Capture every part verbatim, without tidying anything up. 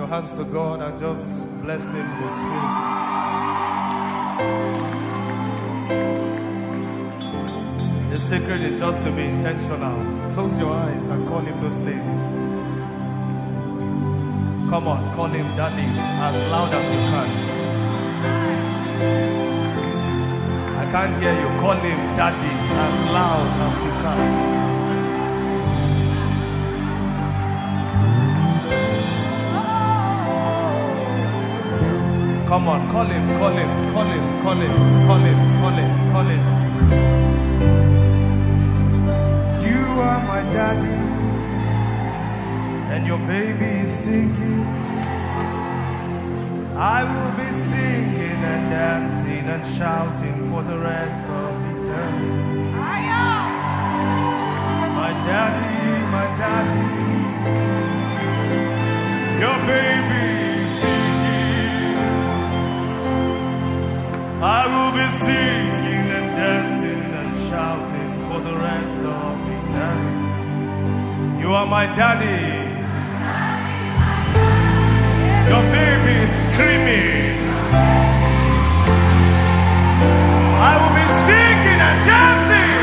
hands to God and just bless Him in the Spirit. The secret is just to be intentional. Close your eyes and call Him those names. Come on, call Him Daddy as loud as you can. I can't hear you. Call Him Daddy as loud as you can. Come on, call Him, call Him, call Him, call Him, call Him, call Him, call Him. You are my daddy, and your baby is singing. I will be singing and dancing and shouting for the rest of eternity. My daddy, my daddy, your baby is singing. I will be singing and dancing and shouting for the rest of eternity. You are my daddy. Your baby is screaming. I will be singing and dancing.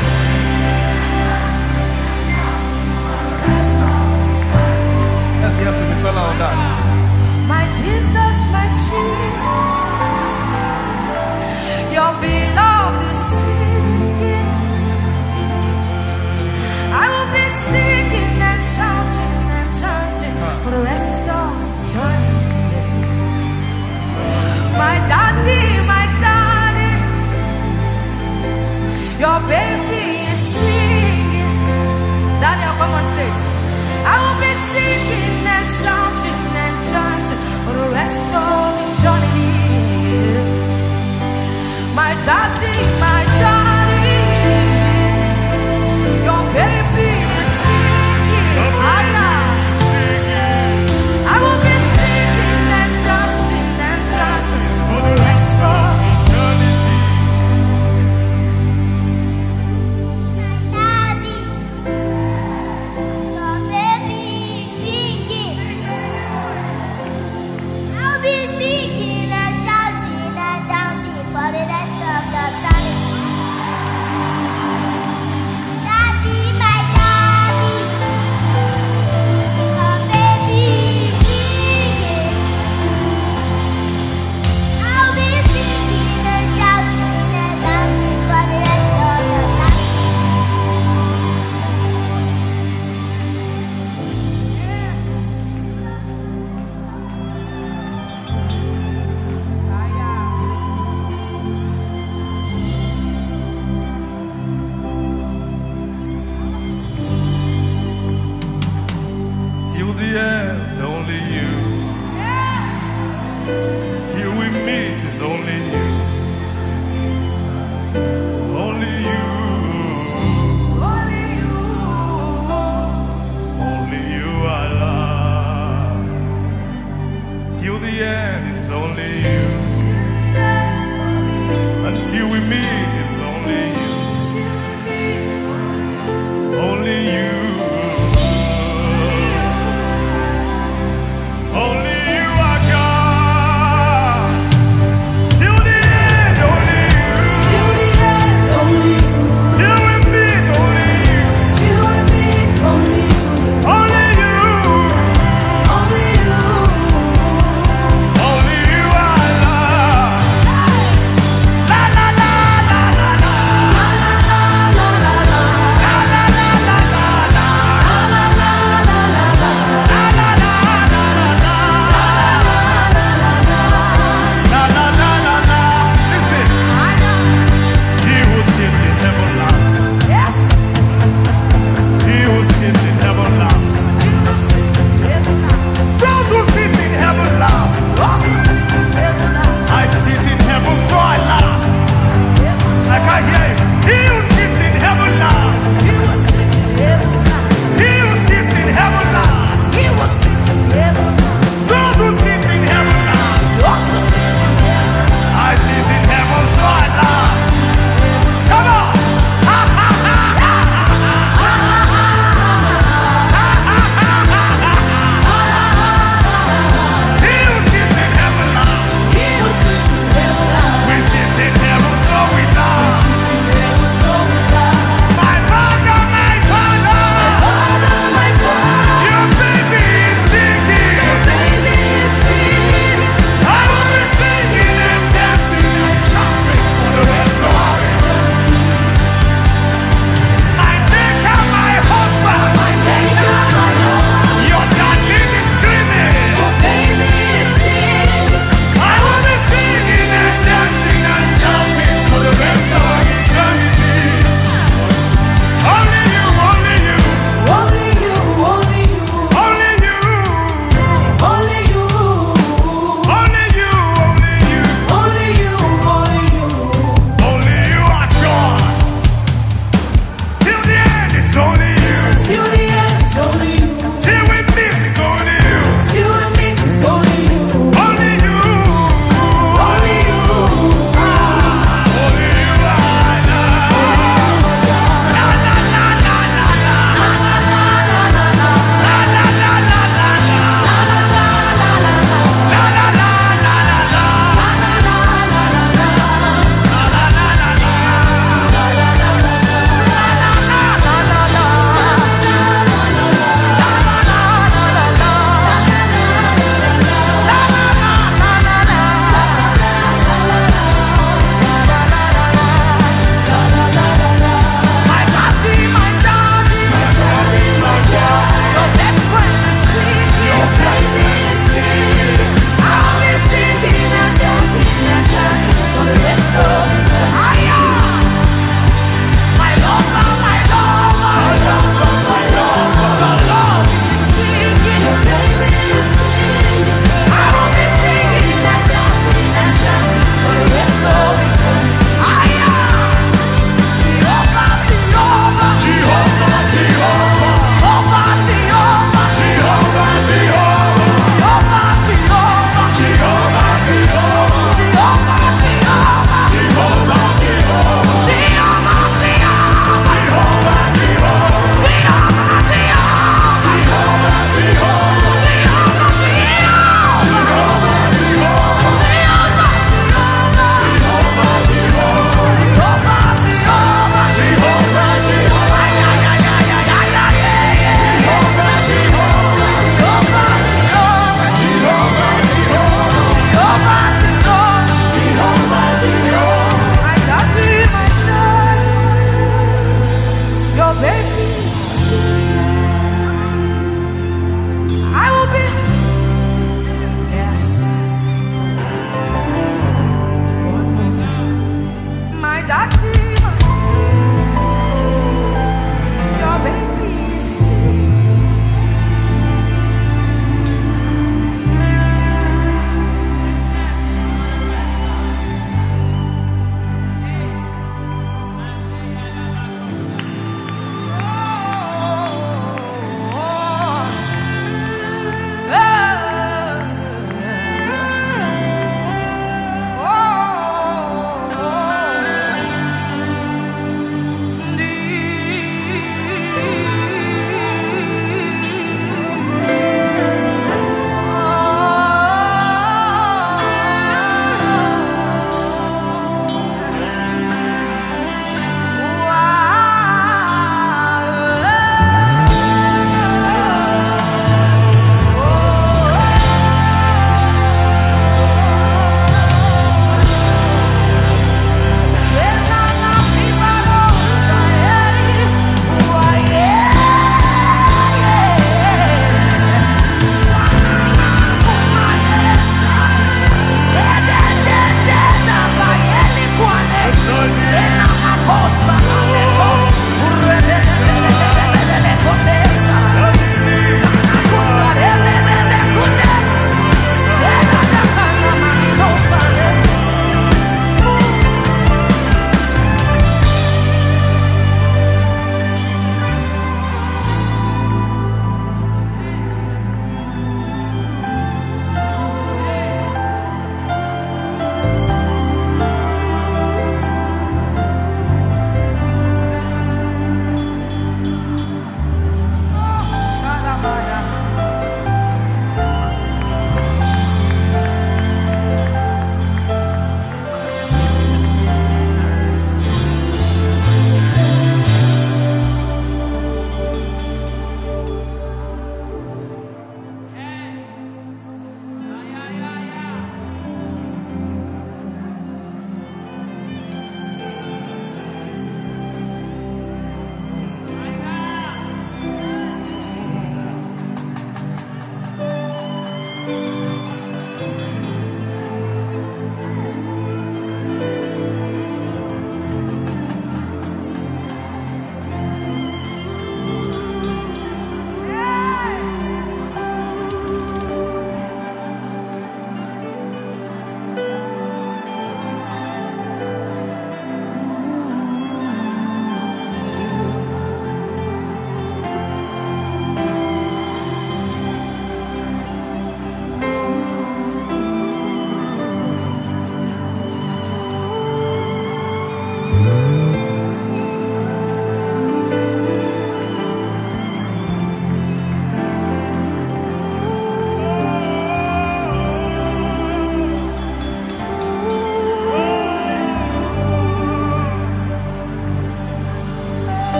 Let's hear some song on that. My Jesus, my Jesus, your beloved is singing. I will be singing and shouting and chanting for the rest of eternity. My daddy, my daddy, your baby is singing. Daddy, I'll come on stage. I will be singing and shouting and chanting for the rest of eternity. My daddy, my